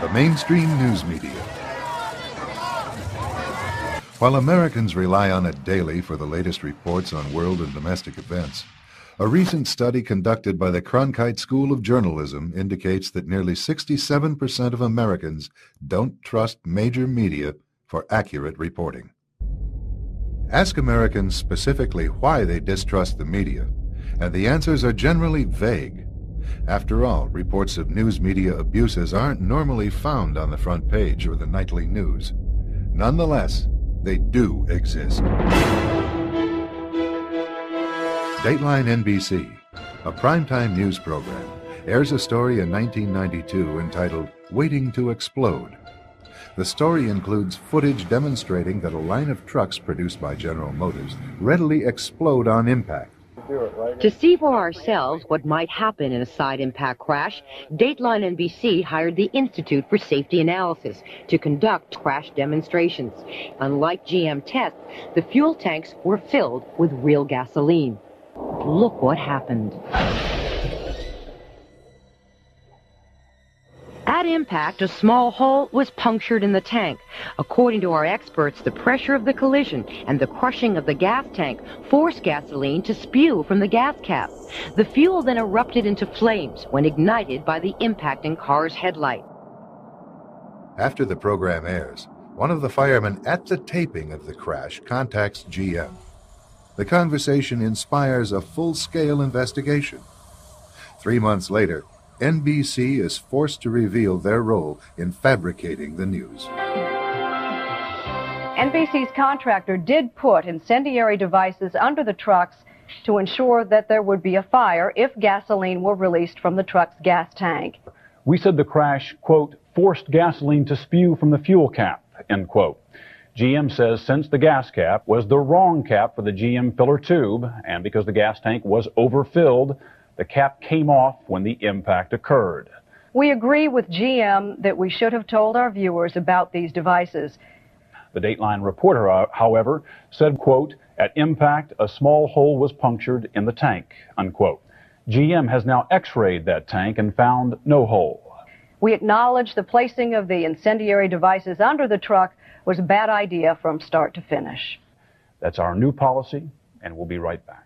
the mainstream news media. While Americans rely on it daily for the latest reports on world and domestic events, a recent study conducted by the Cronkite School of Journalism indicates that nearly 67% of Americans don't trust major media for accurate reporting. Ask Americans specifically why they distrust the media, and the answers are generally vague. After all, reports of news media abuses aren't normally found on the front page or the nightly news. Nonetheless, they do exist. Dateline NBC, a primetime news program, airs a story in 1992 entitled Waiting to Explode. The story includes footage demonstrating that a line of trucks produced by General Motors readily explode on impact. To see for ourselves what might happen in a side impact crash, Dateline NBC hired the Institute for Safety Analysis to conduct crash demonstrations. Unlike GM tests, the fuel tanks were filled with real gasoline. Look what happened. At impact, a small hole was punctured in the tank. According to our experts, the pressure of the collision and the crushing of the gas tank forced gasoline to spew from the gas cap. The fuel then erupted into flames when ignited by the impacting car's headlight. After the program airs, one of the firemen at the taping of the crash contacts GM. The conversation inspires a full-scale investigation. 3 months later, NBC is forced to reveal their role in fabricating the news. NBC's contractor did put incendiary devices under the trucks to ensure that there would be a fire if gasoline were released from the truck's gas tank. We said the crash, quote, forced gasoline to spew from the fuel cap, end quote. GM says since the gas cap was the wrong cap for the GM filler tube, and because the gas tank was overfilled, the cap came off when the impact occurred. We agree with GM that we should have told our viewers about these devices. The Dateline reporter, however, said, quote, at impact, a small hole was punctured in the tank, unquote. GM has now x-rayed that tank and found no hole. We acknowledge the placing of the incendiary devices under the truck was a bad idea from start to finish. That's our new policy, and we'll be right back.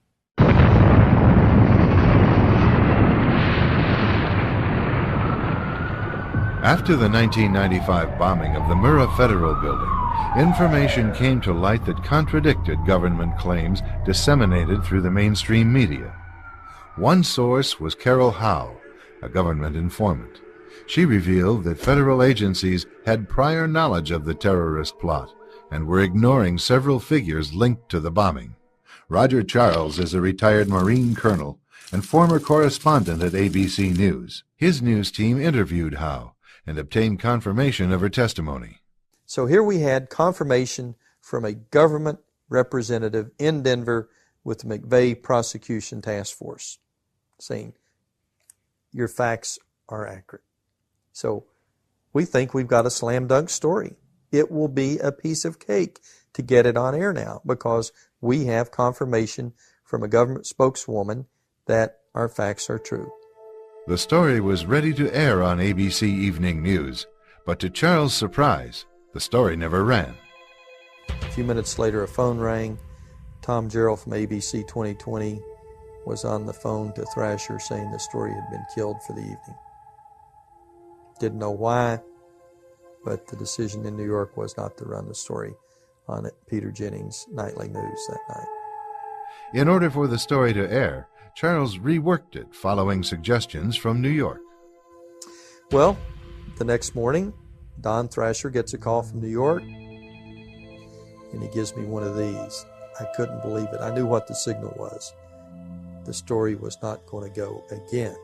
After the 1995 bombing of the Murrah Federal Building, information came to light that contradicted government claims disseminated through the mainstream media. One source was Carol Howe, a government informant. She revealed that federal agencies had prior knowledge of the terrorist plot and were ignoring several figures linked to the bombing. Roger Charles is a retired Marine colonel and former correspondent at ABC News. His news team interviewed Howe and obtained confirmation of her testimony. So here we had confirmation from a government representative in Denver with the McVeigh Prosecution Task Force saying, your facts are accurate. So we think we've got a slam dunk story. It will be a piece of cake to get it on air now because we have confirmation from a government spokeswoman that our facts are true. The story was ready to air on ABC Evening News, but to Charles' surprise, the story never ran. A few minutes later, a phone rang. Tom Gerald from ABC 2020 was on the phone to Thrasher saying the story had been killed for the evening. Didn't know why, but the decision in New York was not to run the story on Peter Jennings' nightly news that night. In order for the story to air, Charles reworked it following suggestions from New York. Well, the next morning, Don Thrasher gets a call from New York, and he gives me one of these. I couldn't believe it. I knew what the signal was. The story was not going to go again.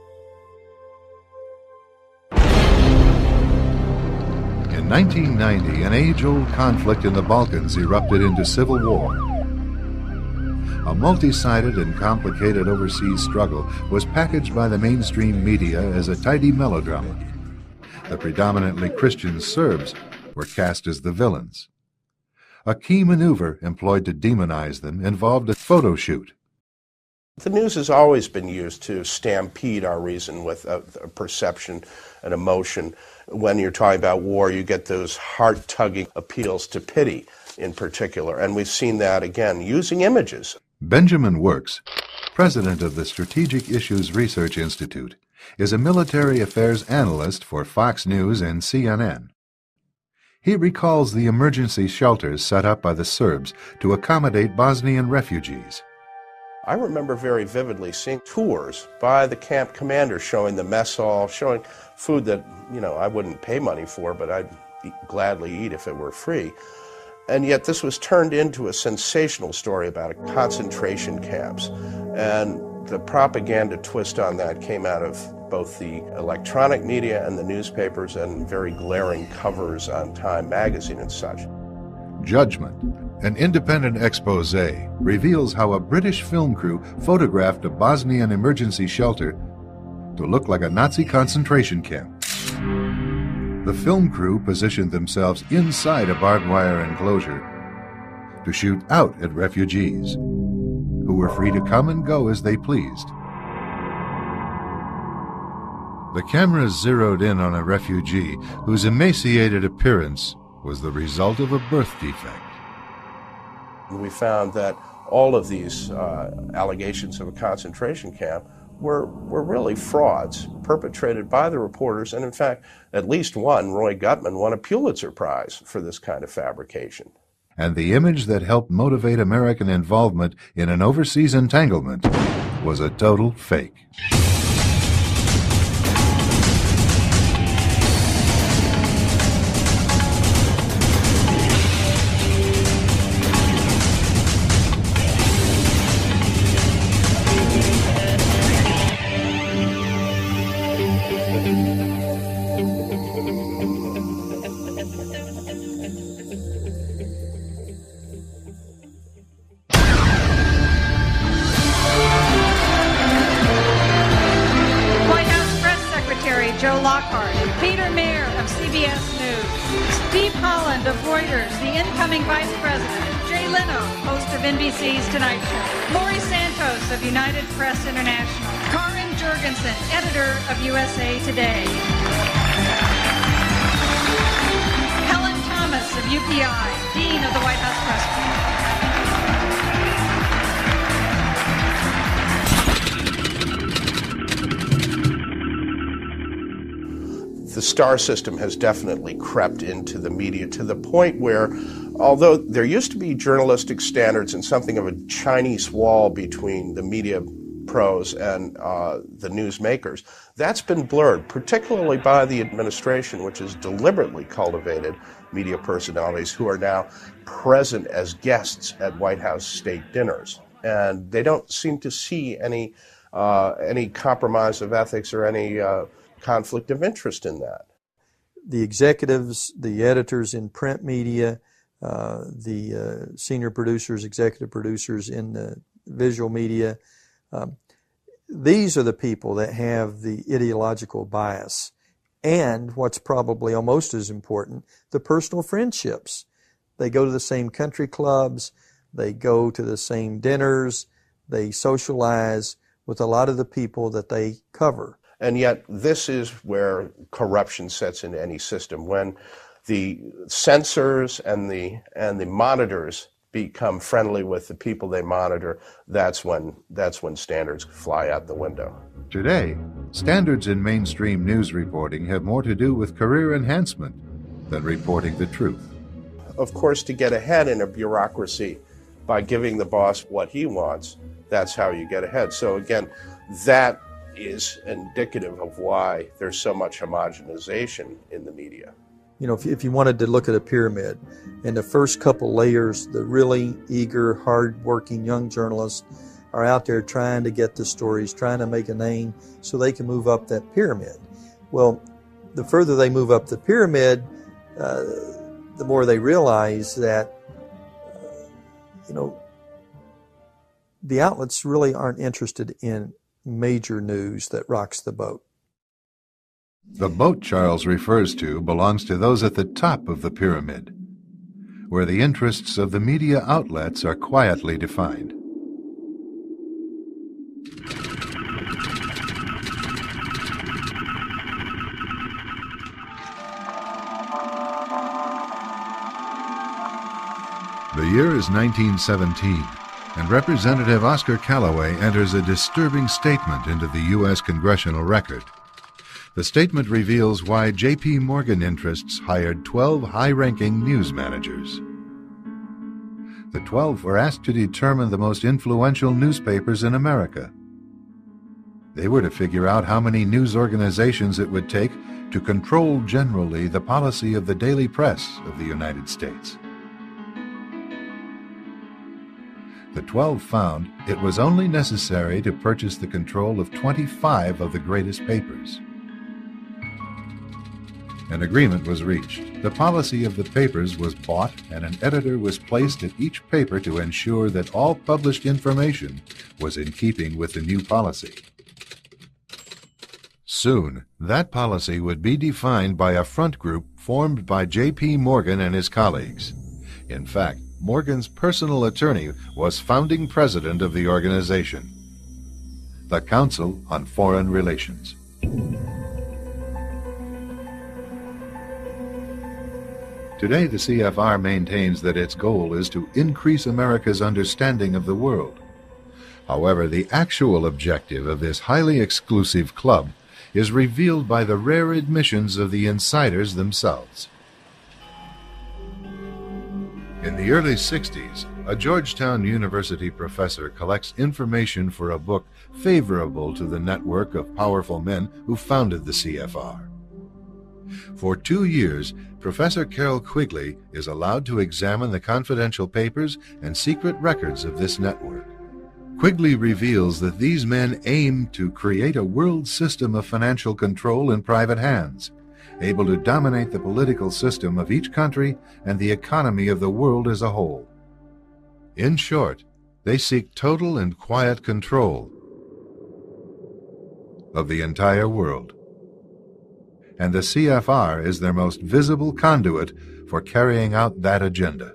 In 1990, an age-old conflict in the Balkans erupted into civil war. A multi-sided and complicated overseas struggle was packaged by the mainstream media as a tidy melodrama. The predominantly Christian Serbs were cast as the villains. A key maneuver employed to demonize them involved a photo shoot. The news has always been used to stampede our reason with a perception and emotion. When you're talking about war, you get those heart-tugging appeals to pity in particular, and we've seen that again using images. Benjamin Works, president of the Strategic Issues Research Institute, is a military affairs analyst for Fox News and CNN. He recalls the emergency shelters set up by the Serbs to accommodate Bosnian refugees. I remember very vividly seeing tours by the camp commander showing the mess hall, showing food that, I wouldn't pay money for, but I'd gladly eat if it were free. And yet this was turned into a sensational story about concentration camps. And the propaganda twist on that came out of both the electronic media and the newspapers, and very glaring covers on Time magazine and such. Judgment, an independent expose, reveals how a British film crew photographed a Bosnian emergency shelter to look like a Nazi concentration camp. The film crew positioned themselves inside a barbed wire enclosure to shoot out at refugees, who were free to come and go as they pleased. The cameras zeroed in on a refugee whose emaciated appearance was the result of a birth defect. We found that all of these allegations of a concentration camp were really frauds perpetrated by the reporters, and in fact, at least one, Roy Gutman, won a Pulitzer Prize for this kind of fabrication. And the image that helped motivate American involvement in an overseas entanglement was a total fake. Joe Lockhart, Peter Mayer of CBS News, Steve Holland of Reuters, the incoming Vice President, Jay Leno, host of NBC's Tonight Show, Laurie Santos of United Press International, Karin Jurgensen, editor of USA Today, Helen Thomas of UPI, Dean of the White House Press Corps. The star system has definitely crept into the media to the point where, although there used to be journalistic standards and something of a Chinese wall between the media pros and the newsmakers, that's been blurred, particularly by the administration, which has deliberately cultivated media personalities who are now present as guests at White House state dinners. And they don't seem to see any compromise of ethics or any conflict of interest in that. The executives, the editors in print media, the senior producers, executive producers in the visual media, these are the people that have the ideological bias. And what's probably almost as important, the personal friendships. They go to the same country clubs, they go to the same dinners, they socialize with a lot of the people that they cover. And yet this is where corruption sets into any system. When the censors and the monitors become friendly with the people they monitor, that's when standards fly out the window. Today, standards in mainstream news reporting have more to do with career enhancement than reporting the truth. Of course, to get ahead in a bureaucracy by giving the boss what he wants, that's how you get ahead. So again, that is indicative of why there's so much homogenization in the media. You know, if you wanted to look at a pyramid, in the first couple layers, the really eager, hard-working young journalists are out there trying to get the stories, trying to make a name so they can move up that pyramid. Well, the further they move up the pyramid, the more they realize that, the outlets really aren't interested in major news that rocks the boat. The boat Charles refers to belongs to those at the top of the pyramid, where the interests of the media outlets are quietly defined. The year is 1917, and Representative Oscar Callaway enters a disturbing statement into the U.S. Congressional Record. The statement reveals why J.P. Morgan interests hired 12 high-ranking news managers. The 12 were asked to determine the most influential newspapers in America. They were to figure out how many news organizations it would take to control generally the policy of the daily press of the United States. The 12 found it was only necessary to purchase the control of 25 of the greatest papers. An agreement was reached. The policy of the papers was bought, and an editor was placed at each paper to ensure that all published information was in keeping with the new policy. Soon, that policy would be defined by a front group formed by J.P. Morgan and his colleagues. In fact, Morgan's personal attorney was founding president of the organization, the Council on Foreign Relations. Today, the CFR maintains that its goal is to increase America's understanding of the world. However, the actual objective of this highly exclusive club is revealed by the rare admissions of the insiders themselves. In the early 60s, a Georgetown University professor collects information for a book favorable to the network of powerful men who founded the CFR. For 2 years, Professor Carroll Quigley is allowed to examine the confidential papers and secret records of this network. Quigley reveals that these men aim to create a world system of financial control in private hands, able to dominate the political system of each country and the economy of the world as a whole. In short, they seek total and quiet control of the entire world. And the CFR is their most visible conduit for carrying out that agenda.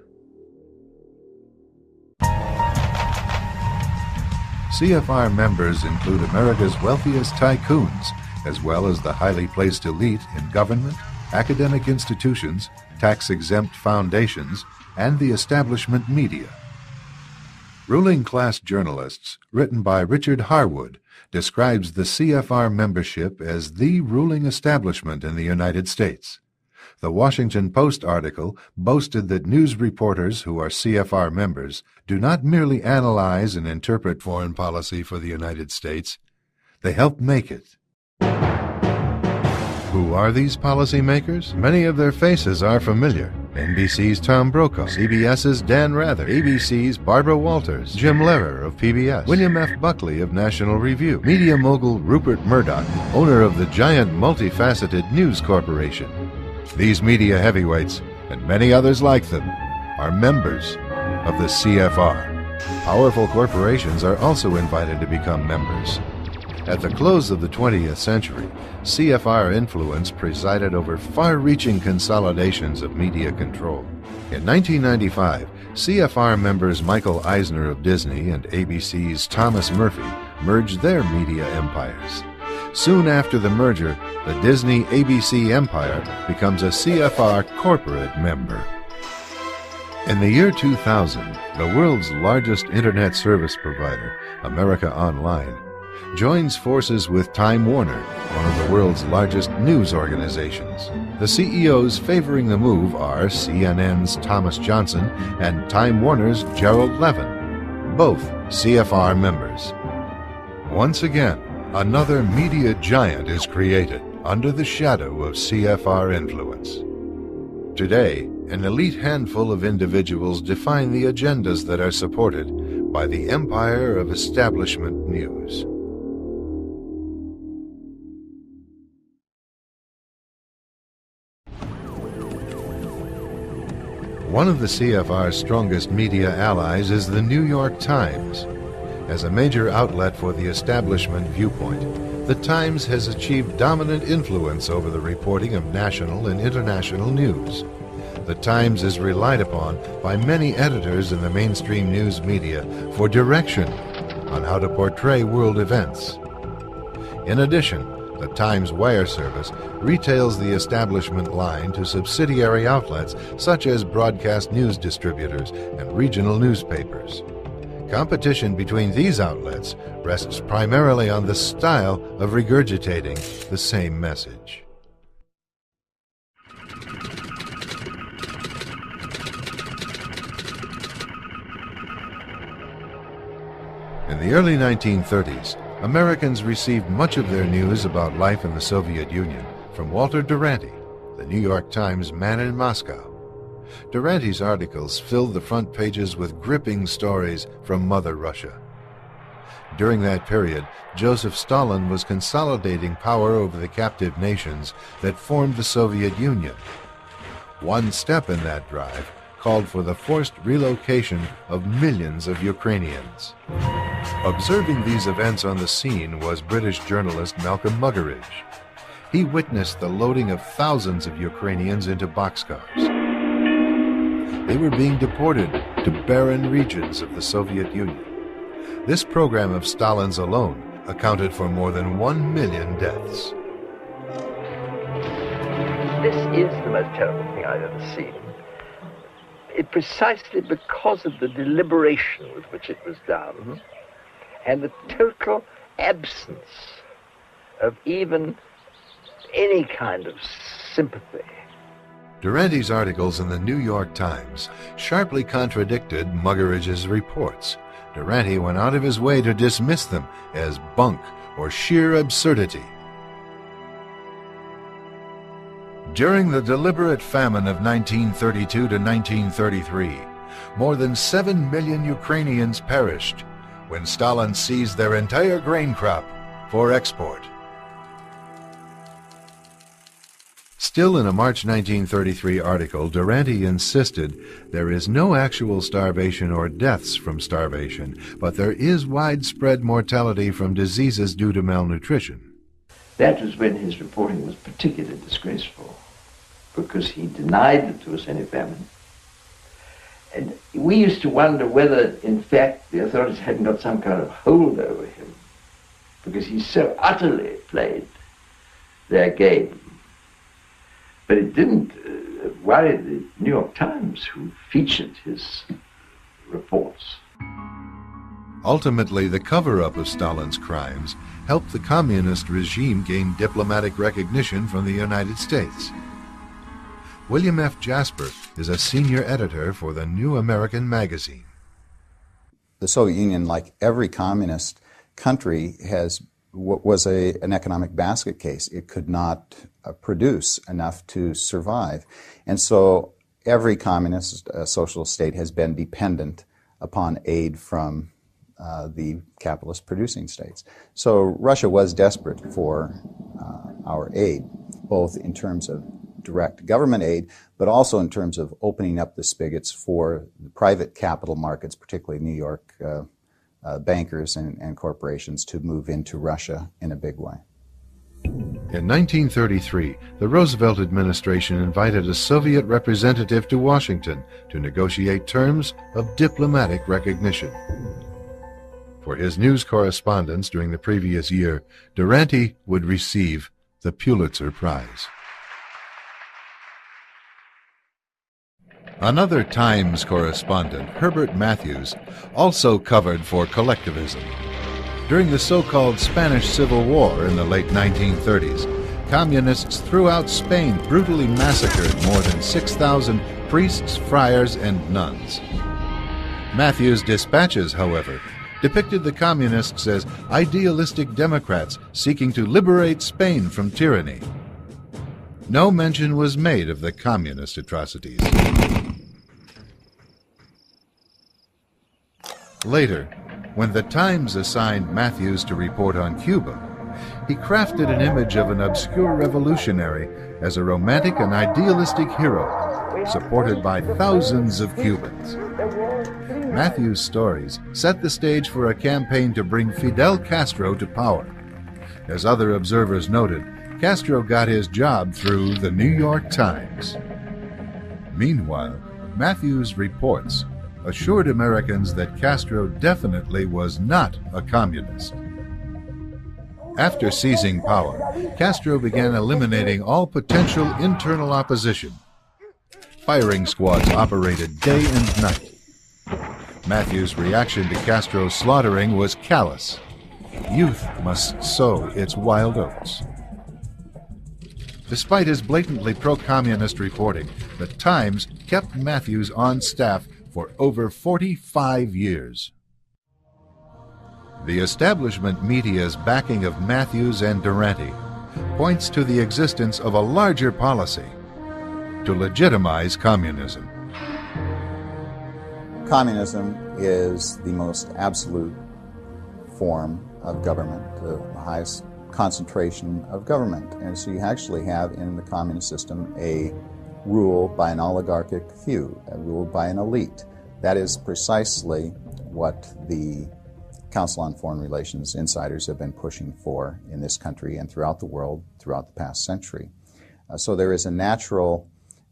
CFR members include America's wealthiest tycoons, as well as the highly placed elite in government, academic institutions, tax-exempt foundations, and the establishment media. Ruling Class Journalists, written by Richard Harwood, describes the CFR membership as the ruling establishment in the United States. The Washington Post article boasted that news reporters who are CFR members do not merely analyze and interpret foreign policy for the United States, they help make it. Who are these policymakers? Many of their faces are familiar. NBC's Tom Brokaw, CBS's Dan Rather, ABC's Barbara Walters, Jim Lehrer of PBS, William F. Buckley of National Review, media mogul Rupert Murdoch, owner of the giant multifaceted News Corporation. These media heavyweights, and many others like them, are members of the CFR. Powerful corporations are also invited to become members. At the close of the 20th century, CFR influence presided over far-reaching consolidations of media control. In 1995, CFR members Michael Eisner of Disney and ABC's Thomas Murphy merged their media empires. Soon after the merger, the Disney-ABC empire becomes a CFR corporate member. In the year 2000, the world's largest internet service provider, America Online, joins forces with Time Warner, one of the world's largest news organizations. The CEOs favoring the move are CNN's Thomas Johnson and Time Warner's Gerald Levin, both CFR members. Once again, another media giant is created under the shadow of CFR influence. Today, an elite handful of individuals define the agendas that are supported by the empire of establishment news. One of the CFR's strongest media allies is the New York Times. As a major outlet for the establishment viewpoint, the Times has achieved dominant influence over the reporting of national and international news. The Times is relied upon by many editors in the mainstream news media for direction on how to portray world events. In addition, The Times Wire Service retails the establishment line to subsidiary outlets such as broadcast news distributors and regional newspapers. Competition between these outlets rests primarily on the style of regurgitating the same message. In the early 1930s, Americans received much of their news about life in the Soviet Union from Walter Duranty, the New York Times man in Moscow. Duranty's articles filled the front pages with gripping stories from Mother Russia. During that period, Joseph Stalin was consolidating power over the captive nations that formed the Soviet Union. One step in that drive called for the forced relocation of millions of Ukrainians. Observing these events on the scene was British journalist Malcolm Muggeridge. He witnessed the loading of thousands of Ukrainians into boxcars. They were being deported to barren regions of the Soviet Union. This program of Stalin's alone accounted for more than 1 million deaths. This is the most terrible thing I've ever seen. Precisely because of the deliberation with which it was done and the total absence of even any kind of sympathy. Duranty's articles in the New York Times sharply contradicted Muggeridge's reports. Duranty went out of his way to dismiss them as bunk or sheer absurdity. During the deliberate famine of 1932 to 1933, more than 7 million Ukrainians perished when Stalin seized their entire grain crop for export. Still in a March 1933 article, Duranty insisted there is no actual starvation or deaths from starvation, but there is widespread mortality from diseases due to malnutrition. That was when his reporting was particularly disgraceful, because he denied that there was any famine. And we used to wonder whether, in fact, the authorities hadn't got some kind of hold over him, because he so utterly played their game. But it didn't worry the New York Times, who featured his reports. Ultimately, the cover-up of Stalin's crimes helped the communist regime gain diplomatic recognition from the United States. William F. Jasper is a senior editor for the New American Magazine. The Soviet Union, like every communist country, was an economic basket case. It could not produce enough to survive. And so every communist socialist state has been dependent upon aid from the capitalist producing states. So Russia was desperate for our aid, both in terms of direct government aid, but also in terms of opening up the spigots for the private capital markets, particularly New York bankers and corporations, to move into Russia in a big way. In 1933, the Roosevelt administration invited a Soviet representative to Washington to negotiate terms of diplomatic recognition. For his news correspondence during the previous year, Duranty would receive the Pulitzer Prize. Another Times correspondent, Herbert Matthews, also covered for collectivism. During the so-called Spanish Civil War in the late 1930s, communists throughout Spain brutally massacred more than 6,000 priests, friars, and nuns. Matthews' dispatches, however, depicted the communists as idealistic Democrats seeking to liberate Spain from tyranny. No mention was made of the communist atrocities. Later, when the Times assigned Matthews to report on Cuba, he crafted an image of an obscure revolutionary as a romantic and idealistic hero, supported by thousands of Cubans. Matthews' stories set the stage for a campaign to bring Fidel Castro to power. As other observers noted, Castro got his job through the New York Times. Meanwhile, Matthews' reports assured Americans that Castro definitely was not a communist. After seizing power, Castro began eliminating all potential internal opposition. Firing squads operated day and night. Matthews' reaction to Castro's slaughtering was callous. Youth must sow its wild oats. Despite his blatantly pro-communist reporting, the Times kept Matthews on staff for over 45 years. The establishment media's backing of Matthews and Durante points to the existence of a larger policy to legitimize communism. Communism is the most absolute form of government, the highest concentration of government. And so you actually have in the communist system a rule by an oligarchic few, a rule by an elite. That is precisely what the Council on Foreign Relations insiders have been pushing for in this country and throughout the world throughout the past century. So there is a natural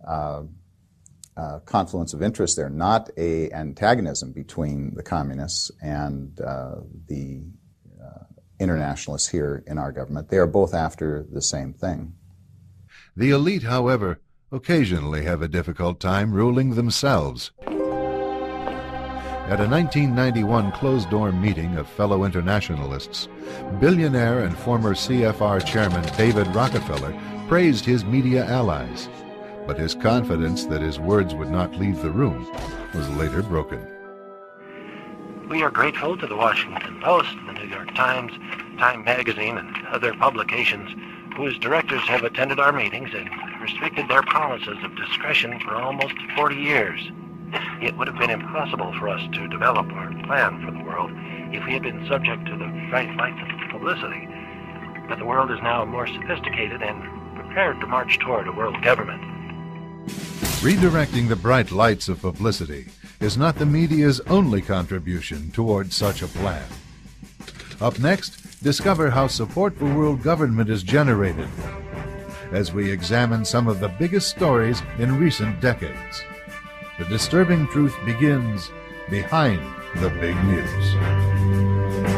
confluence of interest there, not an antagonism between the communists and the internationalists here in our government. They are both after the same thing. The elite, however, occasionally have a difficult time ruling themselves. At a 1991 closed-door meeting of fellow internationalists, billionaire and former CFR chairman David Rockefeller praised his media allies, but his confidence that his words would not leave the room was later broken. We are grateful to the Washington Post, the New York Times, Time Magazine, and other publications whose directors have attended our meetings and restricted their promises of discretion for almost 40 years. It would have been impossible for us to develop our plan for the world if we had been subject to the bright lights of publicity. But the world is now more sophisticated and prepared to march toward a world government. Redirecting the bright lights of publicity is not the media's only contribution toward such a plan. Up next, discover how support for world government is generated as we examine some of the biggest stories in recent decades. The disturbing truth begins behind the big news.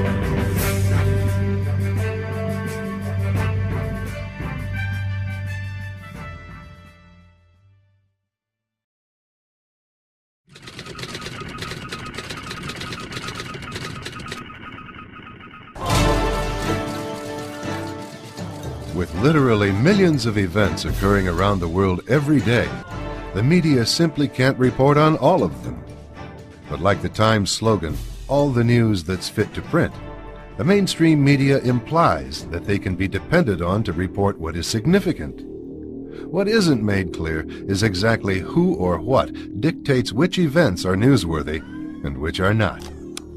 With literally millions of events occurring around the world every day, the media simply can't report on all of them. But like the Times slogan, all the news that's fit to print, the mainstream media implies that they can be depended on to report what is significant. What isn't made clear is exactly who or what dictates which events are newsworthy and which are not.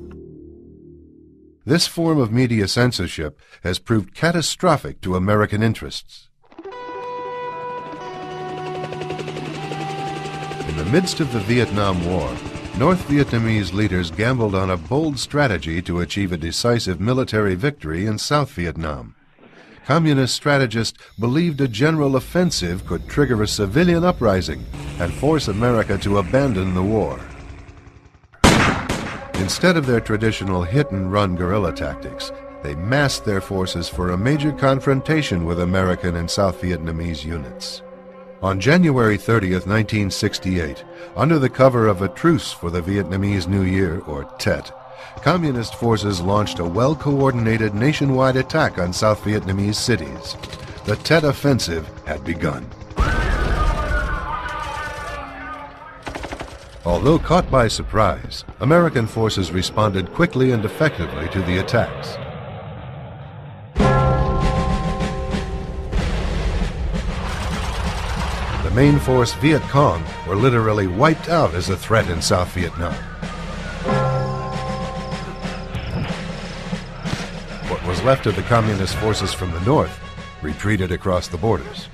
This form of media censorship has proved catastrophic to American interests. In the midst of the Vietnam War, North Vietnamese leaders gambled on a bold strategy to achieve a decisive military victory in South Vietnam. Communist strategists believed a general offensive could trigger a civilian uprising and force America to abandon the war. Instead of their traditional hit-and-run guerrilla tactics, they massed their forces for a major confrontation with American and South Vietnamese units. On January 30th, 1968, under the cover of a truce for the Vietnamese New Year, or Tet, Communist forces launched a well-coordinated nationwide attack on South Vietnamese cities. The Tet Offensive had begun. Although caught by surprise, American forces responded quickly and effectively to the attacks. The main force Viet Cong were literally wiped out as a threat in South Vietnam. What was left of the Communist forces from the north retreated across the borders.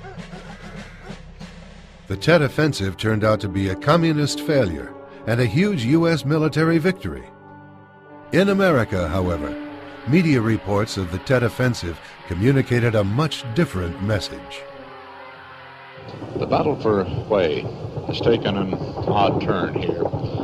The Tet Offensive turned out to be a communist failure and a huge U.S. military victory. In America, however, media reports of the Tet Offensive communicated a much different message. The battle for Hue has taken an odd turn here.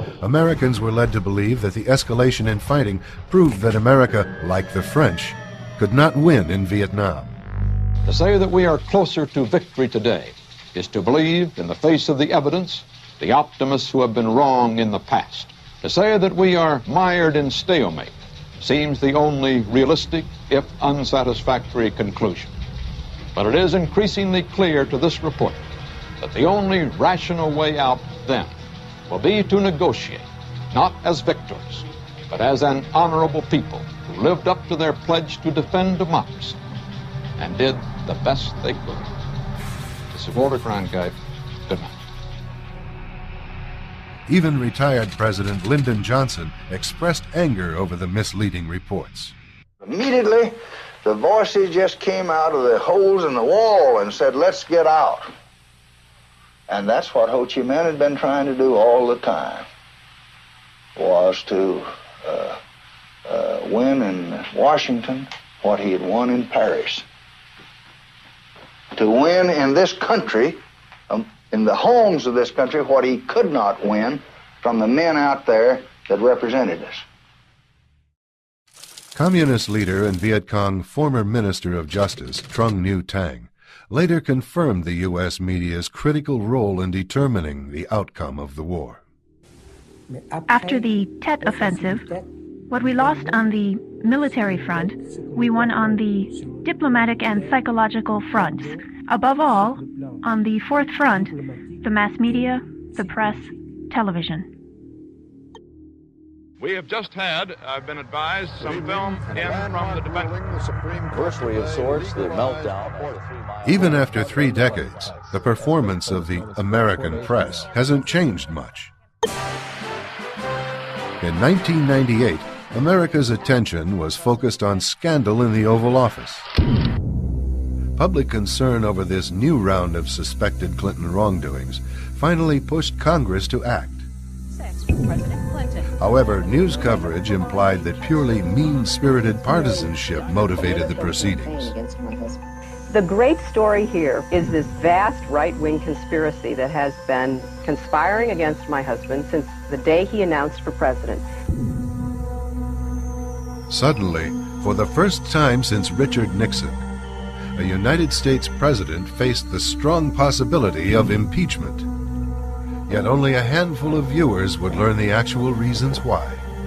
Americans were led to believe that the escalation in fighting proved that America, like the French, could not win in Vietnam. To say that we are closer to victory today is to believe, in the face of the evidence, the optimists who have been wrong in the past. To say that we are mired in stalemate seems the only realistic, if unsatisfactory, conclusion. But it is increasingly clear to this report that the only rational way out then will be to negotiate, not as victors, but as an honorable people who lived up to their pledge to defend democracy and did the best they could. This is Walter Cronkite. Good night. Even retired President Lyndon Johnson expressed anger over the misleading reports. Immediately, the voices just came out of the holes in the wall and said, let's get out. And that's what Ho Chi Minh had been trying to do all the time, was to win in Washington what he had won in Paris. To win in this country, in the homes of this country, what he could not win from the men out there that represented us. Communist leader and Viet Cong former Minister of Justice, Trung Nhu Tang, later confirmed the U.S. media's critical role in determining the outcome of the war. After the Tet Offensive, what we lost on the military front, we won on the diplomatic and psychological fronts. Above all, on the fourth front, the mass media, the press, television. We have just had, I've been advised, some film in from the defense. Anniversary of sorts, the meltdown. Even after 3 decades, the performance of the American press hasn't changed much. In 1998, America's attention was focused on scandal in the Oval Office. Public concern over this new round of suspected Clinton wrongdoings finally pushed Congress to act. However, news coverage implied that purely mean-spirited partisanship motivated the proceedings. The great story here is this vast right-wing conspiracy that has been conspiring against my husband since the day he announced for president. Suddenly, for the first time since Richard Nixon, a United States president faced the strong possibility of impeachment. Yet only a handful of viewers would learn the actual reasons why.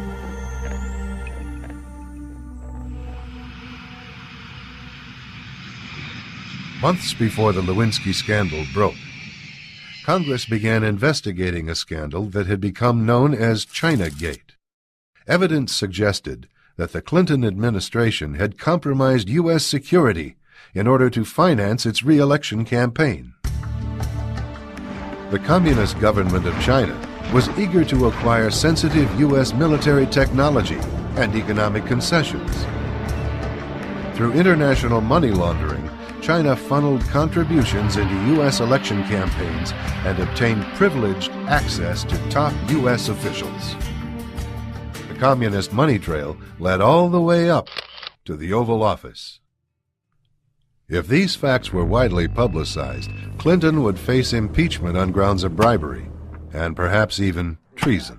Months before the Lewinsky scandal broke, Congress began investigating a scandal that had become known as Chinagate. Evidence suggested that the Clinton administration had compromised U.S. security in order to finance its re-election campaign. The Communist government of China was eager to acquire sensitive U.S. military technology and economic concessions. Through international money laundering, China funneled contributions into U.S. election campaigns and obtained privileged access to top U.S. officials. The communist money trail led all the way up to the Oval Office. If these facts were widely publicized, Clinton would face impeachment on grounds of bribery and perhaps even treason.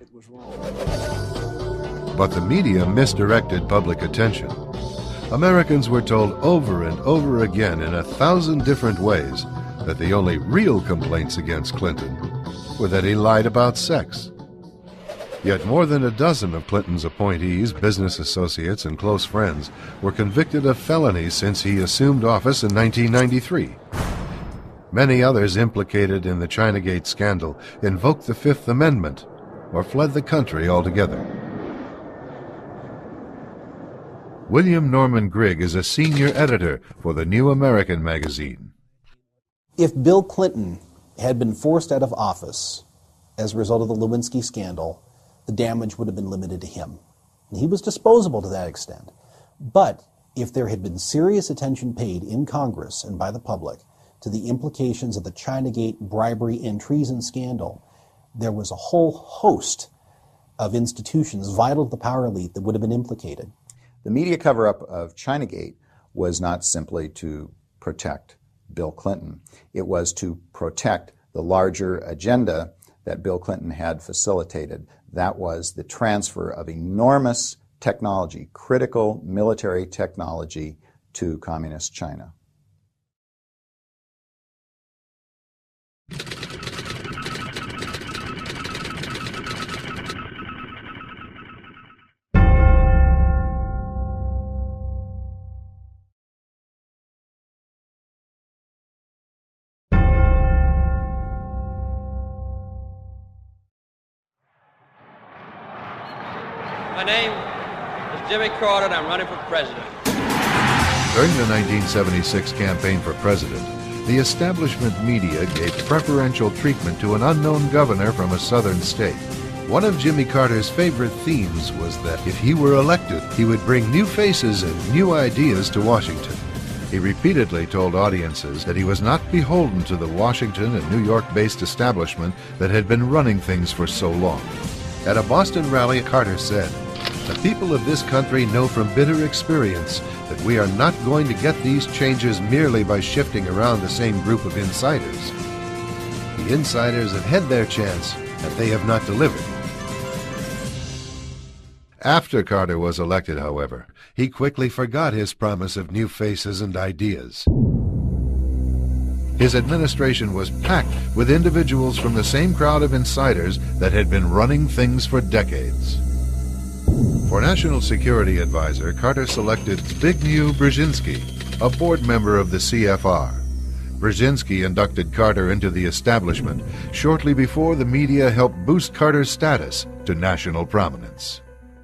But the media misdirected public attention. Americans were told over and over again in 1,000 different ways that the only real complaints against Clinton were that he lied about sex. Yet more than a dozen of Clinton's appointees, business associates, and close friends were convicted of felonies since he assumed office in 1993. Many others implicated in the Chinagate scandal invoked the Fifth Amendment or fled the country altogether. William Norman Grigg is a senior editor for the New American magazine. If Bill Clinton had been forced out of office as a result of the Lewinsky scandal, the damage would have been limited to him. And he was disposable to that extent. But if there had been serious attention paid in Congress and by the public to the implications of the Chinagate bribery and treason scandal, there was a whole host of institutions vital to the power elite that would have been implicated. The media cover-up of Chinagate was not simply to protect Bill Clinton. It was to protect the larger agenda that Bill Clinton had facilitated. That was the transfer of enormous technology, critical military technology, to Communist China. My name is Jimmy Carter, and I'm running for president. During the 1976 campaign for president, the establishment media gave preferential treatment to an unknown governor from a southern state. One of Jimmy Carter's favorite themes was that if he were elected, he would bring new faces and new ideas to Washington. He repeatedly told audiences that he was not beholden to the Washington and New York-based establishment that had been running things for so long. At a Boston rally, Carter said, "The people of this country know from bitter experience that we are not going to get these changes merely by shifting around the same group of insiders. The insiders have had their chance, and they have not delivered." After Carter was elected, however, he quickly forgot his promise of new faces and ideas. His administration was packed with individuals from the same crowd of insiders that had been running things for decades. For National Security Advisor, Carter selected Zbigniew Brzezinski, a board member of the CFR. Brzezinski inducted Carter into the establishment shortly before the media helped boost Carter's status to national prominence.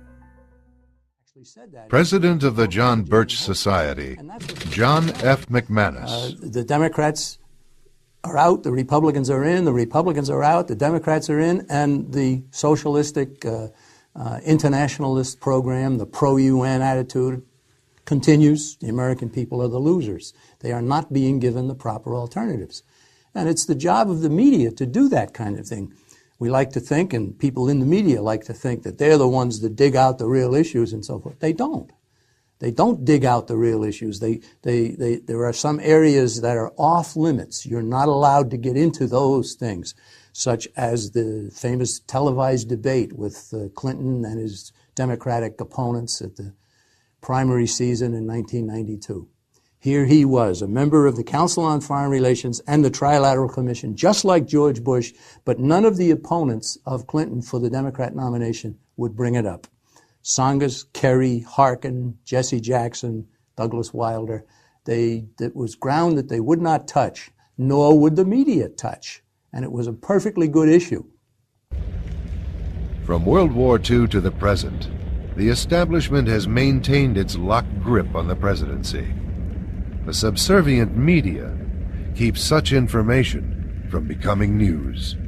President of the John Birch Society, John F. McManus. The Democrats are out, the Republicans are in, the Republicans are out, the Democrats are in, and the socialistic internationalist program, the pro-UN attitude, continues. The American people are the losers. They are not being given the proper alternatives. And it's the job of the media to do that kind of thing. We like to think, and people in the media like to think, that they're the ones that dig out the real issues and so forth. They don't. They don't dig out the real issues. There are some areas that are off limits. You're not allowed to get into those things, such as the famous televised debate with Clinton and his Democratic opponents at the primary season in 1992. Here he was, a member of the Council on Foreign Relations and the Trilateral Commission, just like George Bush, but none of the opponents of Clinton for the Democrat nomination would bring it up. Tsongas, Kerry, Harkin, Jesse Jackson, Douglas Wilder, it was ground that they would not touch, nor would the media touch. And it was a perfectly good issue. From World War II to the present, the establishment has maintained its locked grip on the presidency. The subservient media keeps such information from becoming news.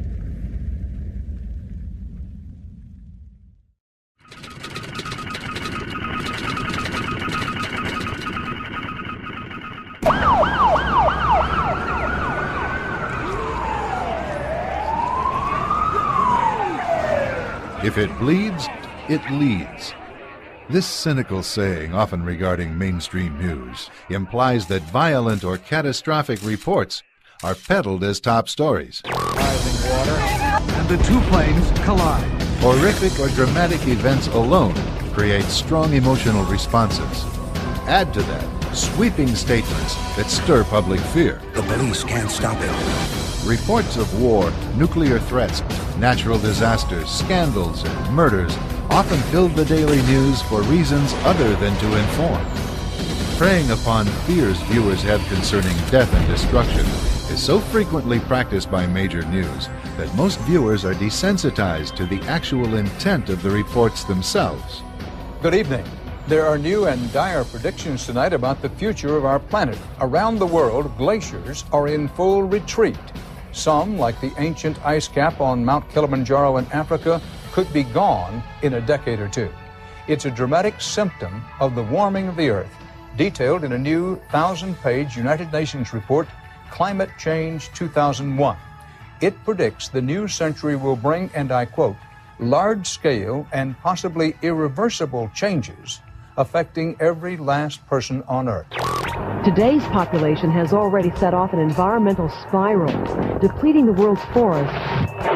If it bleeds, it leads. This cynical saying, often regarding mainstream news, implies that violent or catastrophic reports are peddled as top stories. Rising water, and the two planes collide. Horrific or dramatic events alone create strong emotional responses. Add to that sweeping statements that stir public fear. The police can't stop it. Reports of war, nuclear threats, natural disasters, scandals, and murders often filled the daily news for reasons other than to inform. Preying upon fears viewers have concerning death and destruction is so frequently practiced by major news that most viewers are desensitized to the actual intent of the reports themselves. Good evening. There are new and dire predictions tonight about the future of our planet. Around the world, glaciers are in full retreat. Some, like the ancient ice cap on Mount Kilimanjaro in Africa, could be gone in a decade or two. It's a dramatic symptom of the warming of the Earth, detailed in a new 1,000-page United Nations report, Climate Change 2001. It predicts the new century will bring, and I quote, large-scale and possibly irreversible changes affecting every last person on Earth. Today's population has already set off an environmental spiral, depleting the world's forests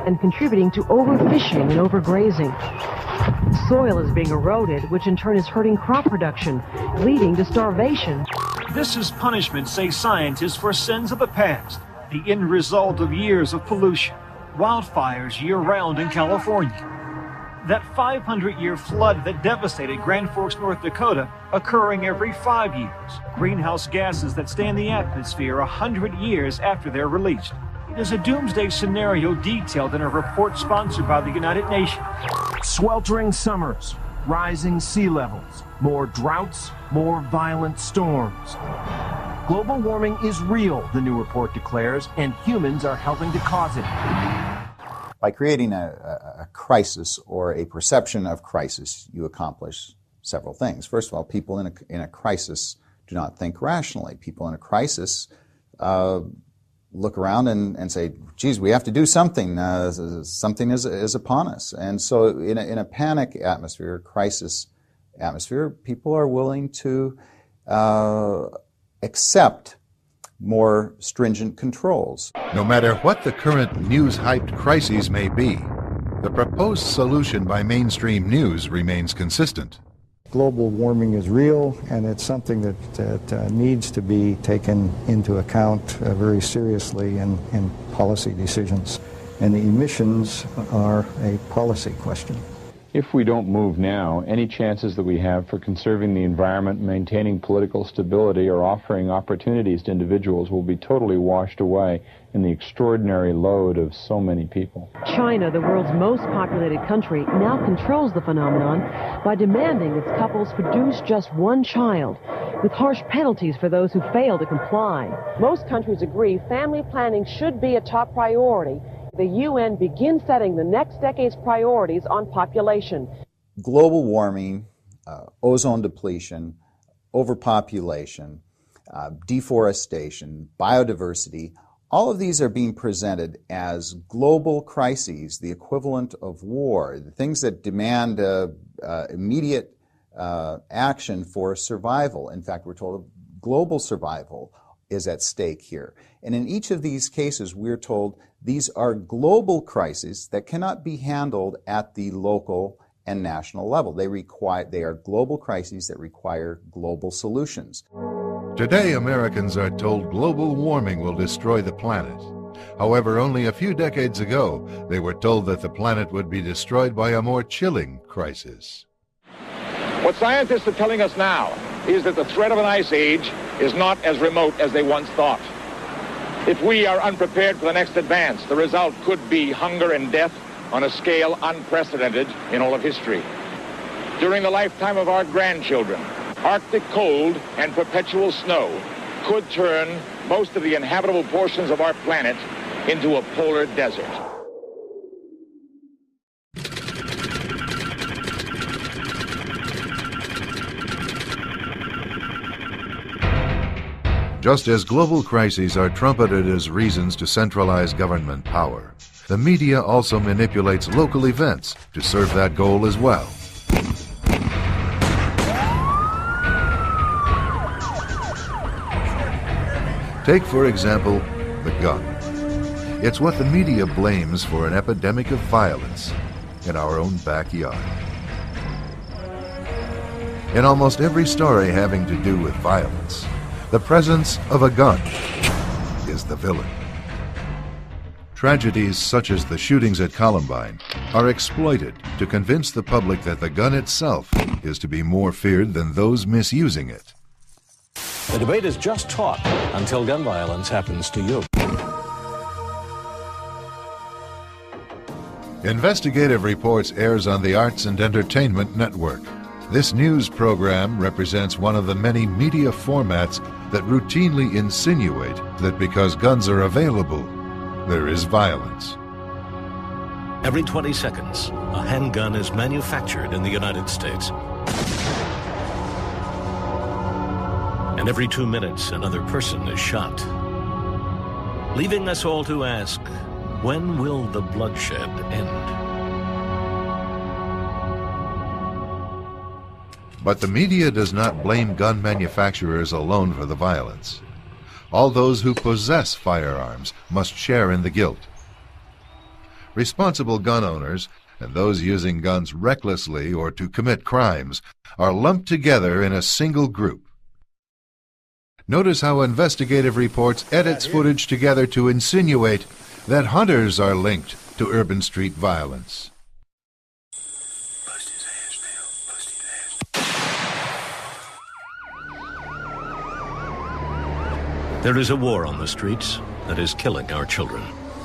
and contributing to overfishing and overgrazing. Soil is being eroded, which in turn is hurting crop production, leading to starvation. This is punishment, say scientists, for sins of the past, the end result of years of pollution, wildfires year-round in California. That 500-year flood that devastated Grand Forks, North Dakota, occurring every 5 years. Greenhouse gases that stay in the atmosphere 100 years after they're released. It is a doomsday scenario detailed in a report sponsored by the United Nations. Sweltering summers, rising sea levels, more droughts, more violent storms. Global warming is real, the new report declares, and humans are helping to cause it. By creating a crisis or a perception of crisis, you accomplish several things. First of all, people in a crisis do not think rationally. People in a crisis look around and say, geez, we have to do something. Something is upon us. And so in a panic atmosphere, crisis atmosphere, people are willing to accept more stringent controls. No matter what the current news-hyped crises may be, the proposed solution by mainstream news remains consistent. Global warming is real, and it's something that needs to be taken into account very seriously in policy decisions. And the emissions are a policy question. If we don't move now, any chances that we have for conserving the environment, maintaining political stability, or offering opportunities to individuals will be totally washed away in the extraordinary load of so many people. China, the world's most populated country, now controls the phenomenon by demanding its couples produce just one child, with harsh penalties for those who fail to comply. Most countries agree family planning should be a top priority. The UN begins setting the next decade's priorities on population. Global warming, ozone depletion, overpopulation, deforestation, biodiversity, all of these are being presented as global crises, the equivalent of war, the things that demand immediate action for survival. In fact, we're told global survival is at stake here. And in each of these cases, we're told these are global crises that cannot be handled at the local and national level. They are global crises that require global solutions. Today, Americans are told global warming will destroy the planet. However, only a few decades ago, they were told that the planet would be destroyed by a more chilling crisis. What scientists are telling us now is that the threat of an ice age is not as remote as they once thought. If we are unprepared for the next advance, the result could be hunger and death on a scale unprecedented in all of history. During the lifetime of our grandchildren, Arctic cold and perpetual snow could turn most of the inhabitable portions of our planet into a polar desert. Just as global crises are trumpeted as reasons to centralize government power, the media also manipulates local events to serve that goal as well. Take, for example, the gun. It's what the media blames for an epidemic of violence in our own backyard. In almost every story having to do with violence, the presence of a gun is the villain. Tragedies such as the shootings at Columbine are exploited to convince the public that the gun itself is to be more feared than those misusing it. The debate is just talk until gun violence happens to you. Investigative Reports airs on the Arts and Entertainment Network. This news program represents one of the many media formats that routinely insinuate that because guns are available, there is violence. Every 20 seconds, a handgun is manufactured in the United States. And every 2 minutes, another person is shot. Leaving us all to ask, when will the bloodshed end? But the media does not blame gun manufacturers alone for the violence. All those who possess firearms must share in the guilt. responsible gun owners and those using guns recklessly or to commit crimes are lumped together in a single group. Notice how investigative reports edits footage together to insinuate that hunters are linked to urban street violence. There is a war on the streets that is killing our children.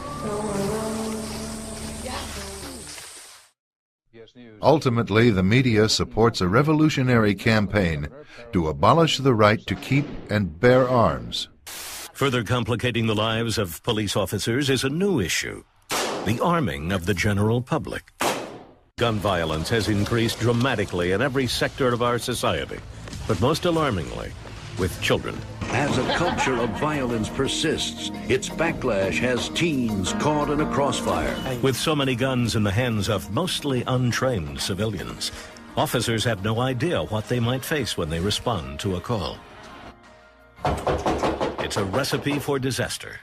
Ultimately, the media supports a revolutionary campaign to abolish the right to keep and bear arms. Further complicating the lives of police officers is a new issue: the arming of the general public. Gun violence has increased dramatically in every sector of our society, but most alarmingly, with children. As a culture of violence persists, its backlash has teens caught in a crossfire. With so many guns in the hands of mostly untrained civilians, officers have no idea what they might face when they respond to a call. It's a recipe for disaster.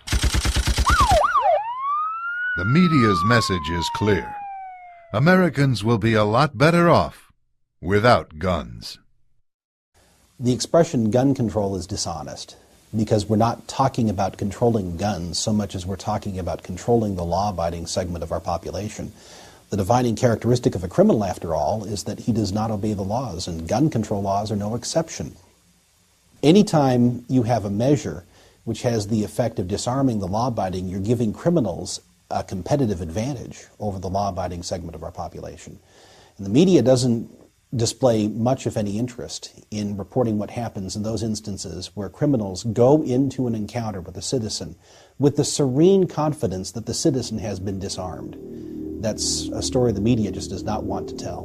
The media's message is clear. Americans will be a lot better off without guns. The expression gun control is dishonest because we're not talking about controlling guns so much as we're talking about controlling the law-abiding segment of our population. The defining characteristic of a criminal, after all, is that he does not obey the laws, and gun control laws are no exception. Anytime you have a measure which has the effect of disarming the law-abiding, you're giving criminals a competitive advantage over the law-abiding segment of our population. And the media doesn't display much, if any, interest in reporting what happens in those instances where criminals go into an encounter with a citizen with the serene confidence that the citizen has been disarmed. That's a story the media just does not want to tell.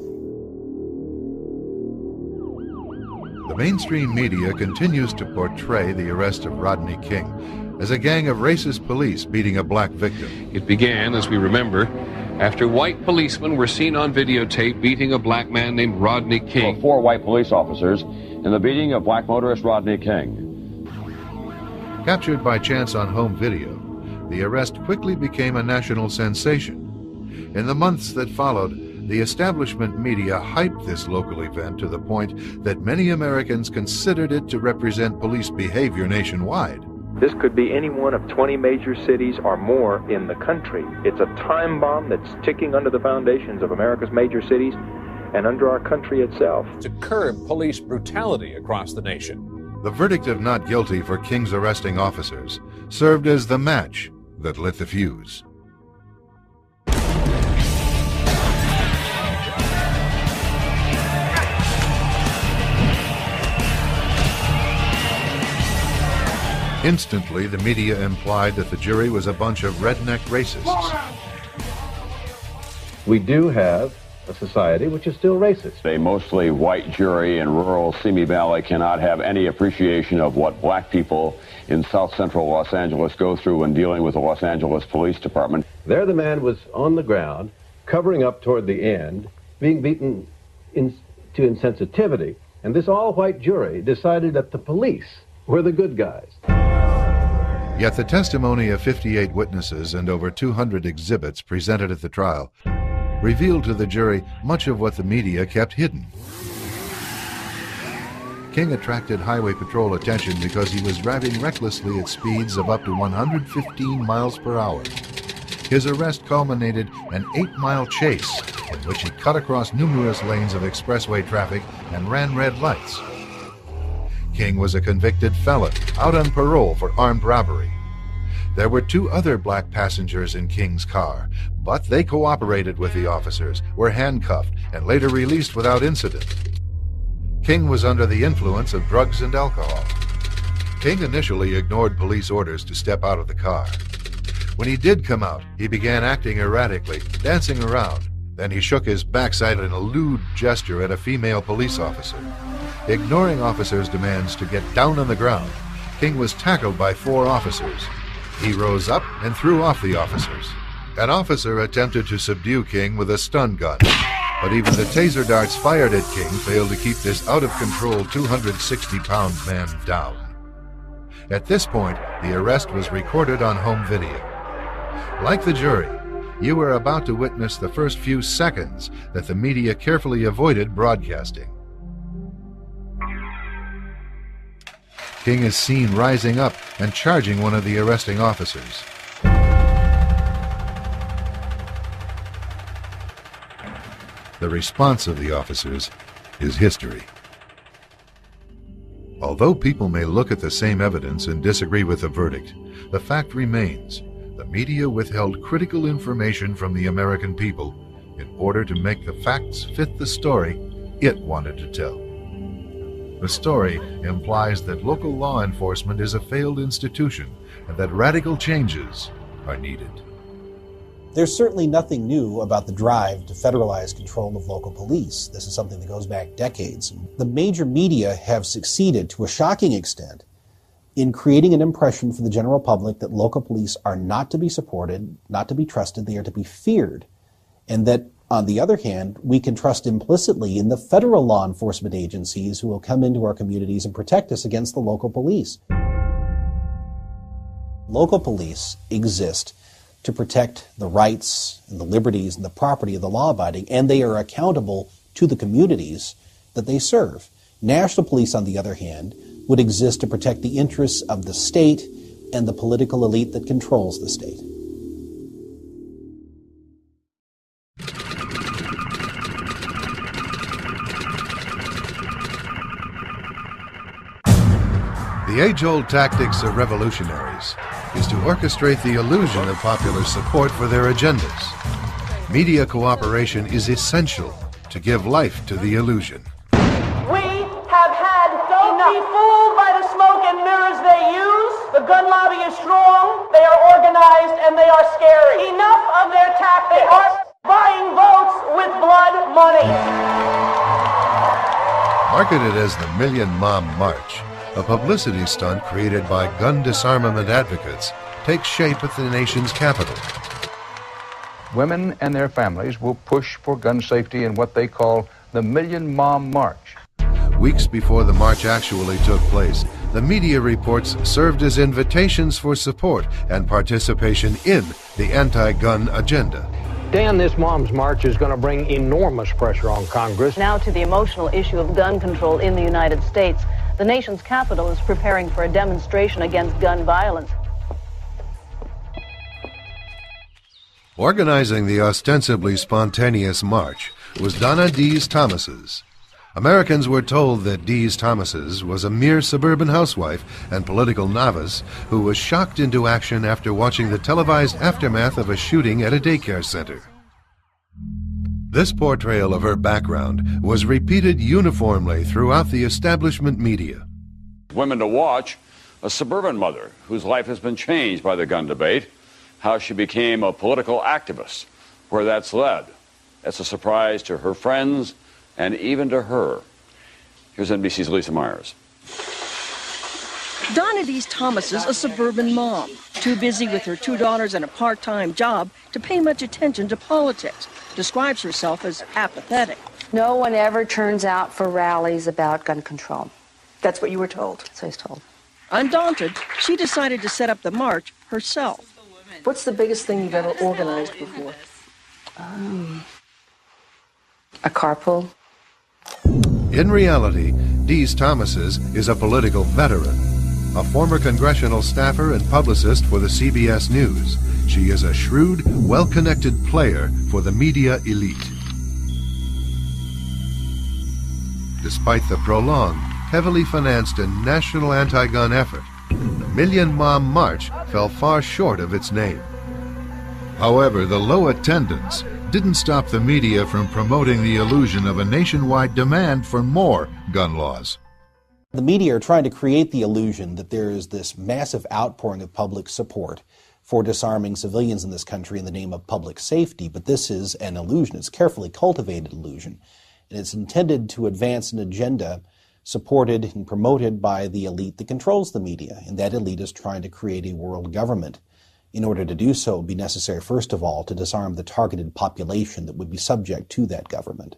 The mainstream media continues to portray the arrest of Rodney King as a gang of racist police beating a black victim. It began, as we remember, after white policemen were seen on videotape beating a black man named Rodney King. 4 white police officers in the beating of black motorist Rodney King. Captured by chance on home video, the arrest quickly became a national sensation. In the months that followed, the establishment media hyped this local event to the point that many Americans considered it to represent police behavior nationwide. This could be any one of 20 major cities or more in the country. It's a time bomb that's ticking under the foundations of America's major cities and under our country itself. To curb police brutality across the nation. The verdict of not guilty for King's arresting officers served as the match that lit the fuse. Instantly, the media implied that the jury was a bunch of redneck racists. We do have a society which is still racist. A mostly white jury in rural Simi Valley cannot have any appreciation of what black people in south central Los Angeles go through when dealing with the Los Angeles Police Department. There the man was on the ground, covering up toward the end, being beaten to insensitivity, and this all-white jury decided that the police were the good guys. Yet the testimony of 58 witnesses and over 200 exhibits presented at the trial revealed to the jury much of what the media kept hidden. King attracted highway patrol attention because he was driving recklessly at speeds of up to 115 miles per hour. His arrest culminated an 8-mile chase in which he cut across numerous lanes of expressway traffic and ran red lights. King was a convicted felon, out on parole for armed robbery. There were 2 other black passengers in King's car, but they cooperated with the officers, were handcuffed, and later released without incident. King was under the influence of drugs and alcohol. King initially ignored police orders to step out of the car. When he did come out, he began acting erratically, dancing around. Then he shook his backside in a lewd gesture at a female police officer. Ignoring officers' demands to get down on the ground, King was tackled by 4 officers. He rose up and threw off the officers. An officer attempted to subdue King with a stun gun, but even the taser darts fired at King failed to keep this out-of-control 260-pound man down. At this point, the arrest was recorded on home video. Like the jury, you are about to witness the first few seconds that the media carefully avoided broadcasting. King is seen rising up and charging one of the arresting officers. The response of the officers is history. Although people may look at the same evidence and disagree with the verdict, the fact remains the media withheld critical information from the American people in order to make the facts fit the story it wanted to tell. The story implies that local law enforcement is a failed institution and that radical changes are needed. There's certainly nothing new about the drive to federalize control of local police. This is something that goes back decades. The major media have succeeded to a shocking extent in creating an impression for the general public that local police are not to be supported, not to be trusted, they are to be feared. And that, on the other hand, we can trust implicitly in the federal law enforcement agencies who will come into our communities and protect us against the local police. Local police exist to protect the rights and the liberties and the property of the law-abiding, and they are accountable to the communities that they serve. National police, on the other hand, would exist to protect the interests of the state and the political elite that controls the state. The age-old tactics of revolutionaries is to orchestrate the illusion of popular support for their agendas. Media cooperation is essential to give life to the illusion. We have had don't be fooled by the smoke and mirrors they use. The gun lobby is strong, they are organized, and they are scary. Enough of their tactics. They are buying votes with blood money. Marketed as the Million Mom March, a publicity stunt created by gun disarmament advocates takes shape at the nation's capital. Women and their families will push for gun safety in what they call the Million Mom March. Weeks before the march actually took place, the media reports served as invitations for support and participation in the anti-gun agenda. Dan, this Mom's March is going to bring enormous pressure on Congress. Now to the emotional issue of gun control in the United States. The nation's capital is preparing for a demonstration against gun violence. Organizing the ostensibly spontaneous march was Donna Dees Thomas's. Americans were told that Dees Thomas's was a mere suburban housewife and political novice who was shocked into action after watching the televised aftermath of a shooting at a daycare center. This portrayal of her background was repeated uniformly throughout the establishment media. Women to watch, a suburban mother whose life has been changed by the gun debate, how she became a political activist, where that's led. That's a surprise to her friends and even to her. Here's NBC's Lisa Myers. Donna Dees Thomas is a suburban mom, too busy with her 2 daughters and a part-time job to pay much attention to politics. Describes herself as apathetic. No one ever turns out for rallies about gun control. That's what you were told? So I was told. Undaunted, she decided to set up the march herself. What's the biggest thing you've ever organized before? A carpool. In reality, Dees Thomas's is a political veteran, a former congressional staffer and publicist for the CBS News. She is a shrewd, well-connected player for the media elite. Despite the prolonged, heavily financed and national anti-gun effort, the Million Mom March fell far short of its name. However, the low attendance didn't stop the media from promoting the illusion of a nationwide demand for more gun laws. The media are trying to create the illusion that there is this massive outpouring of public support for disarming civilians in this country in the name of public safety, but this is an illusion. It's a carefully cultivated illusion, and it's intended to advance an agenda supported and promoted by the elite that controls the media, and that elite is trying to create a world government. In order to do so, it would be necessary, first of all, to disarm the targeted population that would be subject to that government.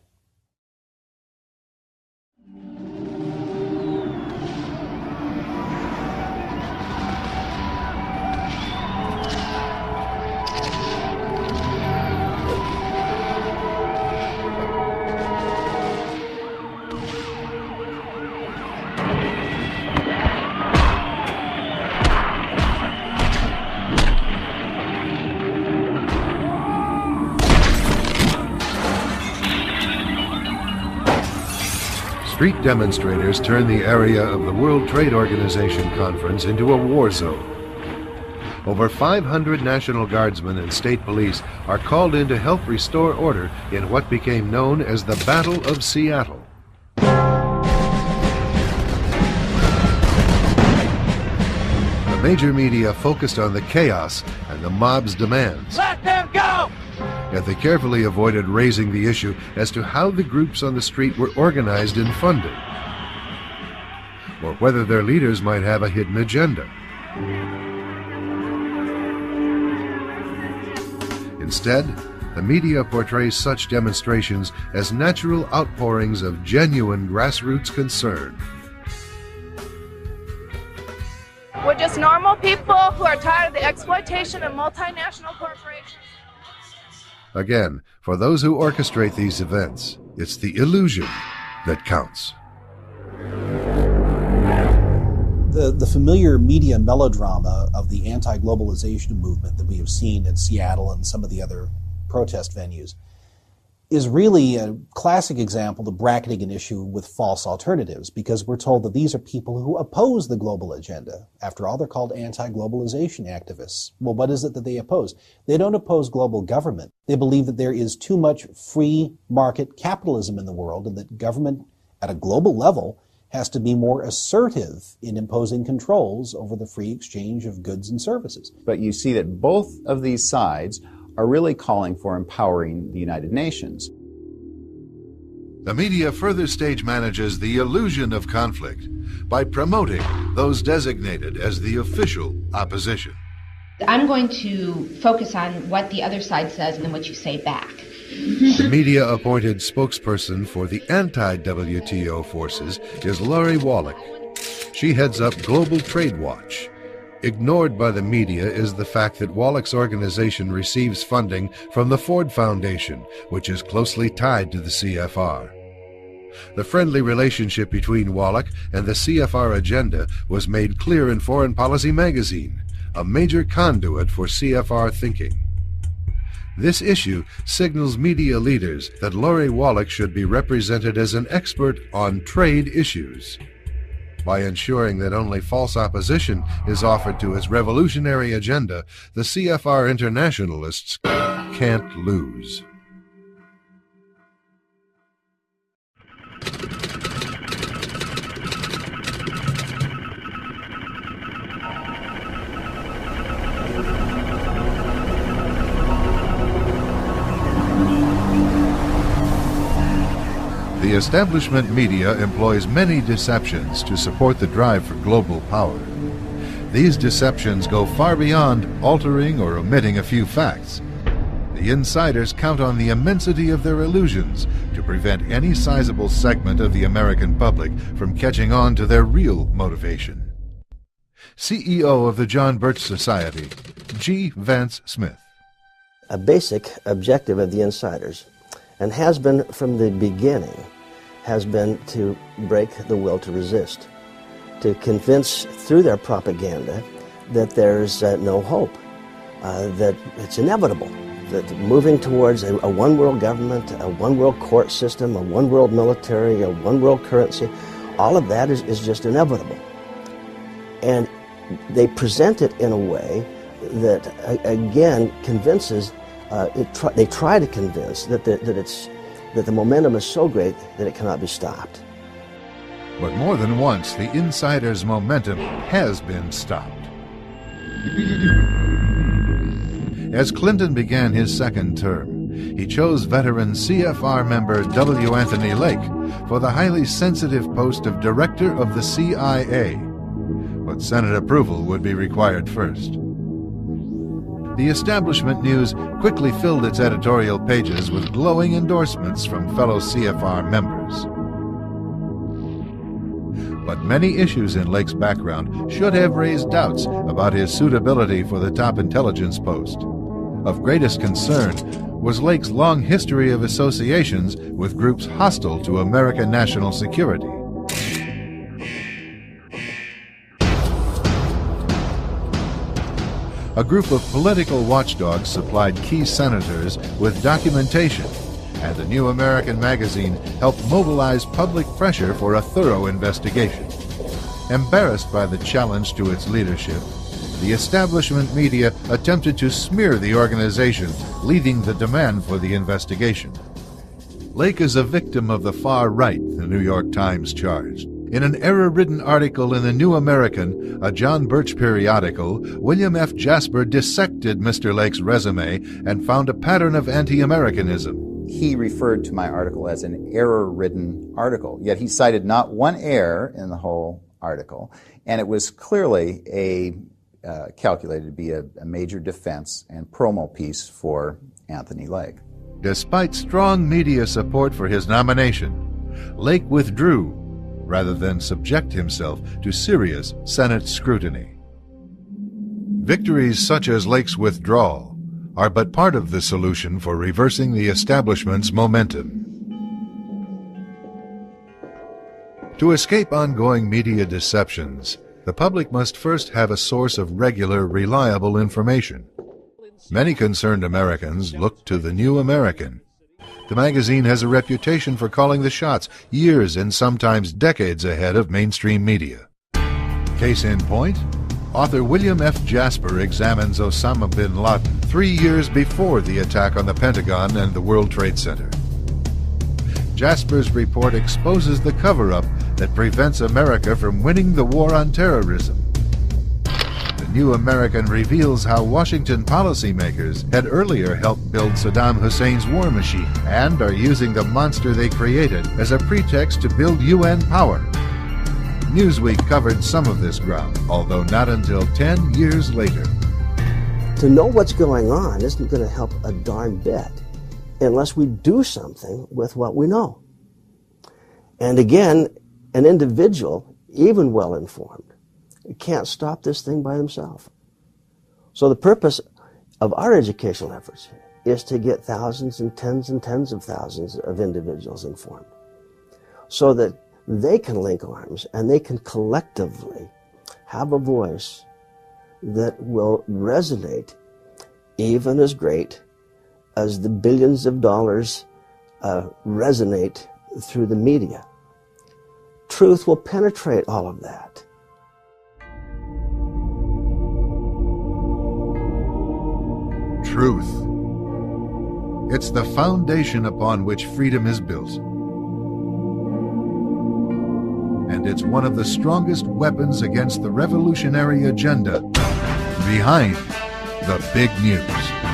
street demonstrators turned the area of the World Trade Organization conference into a war zone. Over 500 National Guardsmen and state police are called in to help restore order in what became known as the Battle of Seattle. The major media focused on the chaos and the mob's demands. Let them go! Yet they carefully avoided raising the issue as to how the groups on the street were organized and funded, or whether their leaders might have a hidden agenda. Instead, the media portrays such demonstrations as natural outpourings of genuine grassroots concern. We're just normal people who are tired of the exploitation of multinational corporations. Again, for those who orchestrate these events, it's the illusion that counts. The familiar media melodrama of the anti-globalization movement that we have seen in Seattle and some of the other protest venues is really a classic example of bracketing an issue with false alternatives, because we're told that these are people who oppose the global agenda. After all, they're called anti-globalization activists. Well, what is it that they oppose? They don't oppose global government. They believe that there is too much free market capitalism in the world, and that government at a global level has to be more assertive in imposing controls over the free exchange of goods and services. But you see that both of these sides are really calling for empowering the United Nations. The media further stage manages the illusion of conflict by promoting those designated as the official opposition. I'm going to focus on what the other side says and then what you say back. The media-appointed spokesperson for the anti-WTO forces is Lori Wallach. She heads up Global Trade Watch. Ignored by the media is the fact that Wallach's organization receives funding from the Ford Foundation, which is closely tied to the CFR. The friendly relationship between Wallach and the CFR agenda was made clear in Foreign Policy magazine, a major conduit for CFR thinking. This issue signals media leaders that Lori Wallach should be represented as an expert on trade issues. By ensuring that only false opposition is offered to its revolutionary agenda, the CFR internationalists can't lose. The establishment media employs many deceptions to support the drive for global power. These deceptions go far beyond altering or omitting a few facts. The insiders count on the immensity of their illusions to prevent any sizable segment of the American public from catching on to their real motivation. CEO of the John Birch Society, G. Vance Smith. A basic objective of the insiders, and has been from the beginning, has been to break the will to resist, to convince through their propaganda that there's no hope, that it's inevitable, that moving towards a one-world government, a one-world court system, a one-world military, a one-world currency, all of that is just inevitable. And they present it in a way that, again, convinces, they try to convince that the momentum is so great that it cannot be stopped. But more than once, the insiders' momentum has been stopped. As Clinton began his second term, he chose veteran CFR member W. Anthony Lake for the highly sensitive post of Director of the CIA. But Senate approval would be required first. The establishment news quickly filled its editorial pages with glowing endorsements from fellow CFR members. But many issues in Lake's background should have raised doubts about his suitability for the top intelligence post. Of greatest concern was Lake's long history of associations with groups hostile to American national security. A group of political watchdogs supplied key senators with documentation and the New American magazine helped mobilize public pressure for a thorough investigation. Embarrassed by the challenge to its leadership, the establishment media attempted to smear the organization, leading the demand for the investigation. Lake is a victim of the far right, the New York Times charged. In an error-ridden article in the New American, a John Birch periodical, William F. Jasper dissected Mr. Lake's resume and found a pattern of anti-Americanism. He referred to my article as an error-ridden article, yet he cited not one error in the whole article, and it was clearly calculated to be a major defense and promo piece for Anthony Lake. Despite strong media support for his nomination, Lake withdrew rather than subject himself to serious Senate scrutiny. Victories such as Lake's withdrawal are but part of the solution for reversing the establishment's momentum. To escape ongoing media deceptions, the public must first have a source of regular, reliable information. Many concerned Americans look to the New American. The magazine has a reputation for calling the shots years and sometimes decades ahead of mainstream media. Case in point, author William F. Jasper examines Osama bin Laden 3 years before the attack on the Pentagon and the World Trade Center. Jasper's report exposes the cover-up that prevents America from winning the war on terrorism. The New American reveals how Washington policymakers had earlier helped build Saddam Hussein's war machine and are using the monster they created as a pretext to build UN power. Newsweek covered some of this ground, although not until 10 years later. To know what's going on isn't going to help a darn bit unless we do something with what we know. And again, an individual, even well-informed, can't stop this thing by himself. So the purpose of our educational efforts is to get thousands and tens of thousands of individuals informed so that they can link arms and they can collectively have a voice that will resonate even as great as the billions of dollars resonate through the media. Truth will penetrate all of that. Truth. It's the foundation upon which freedom is built. And it's one of the strongest weapons against the revolutionary agenda behind the big news.